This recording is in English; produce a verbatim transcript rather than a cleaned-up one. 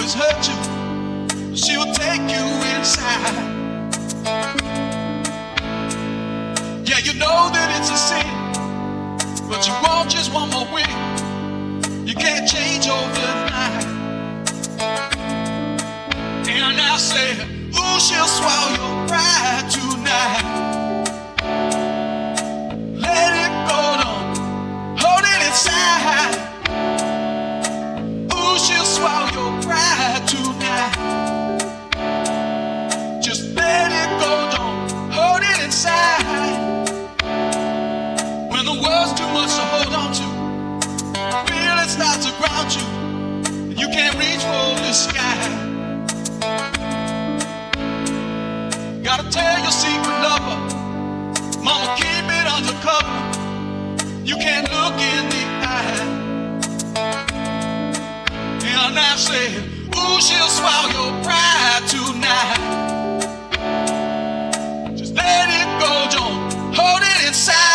always hurt you. She will take you inside. Yeah, you know that it's a sin, but you want just one more win. You can't change overnight. And I say, ooh, she'll swallow your pride tonight. Let it go, don't hold it inside. Ooh, she'll swallow your pride tonight. Just let it go, don't hold it inside. When the world's too much to hold on to, feel it start to ground you, and you can't reach for the sky. Gotta tell your secret lover, mama, keep it undercover. You can't look in the eye. And I say, ooh, she'll swallow your pride tonight. Just let it go, don't hold it inside.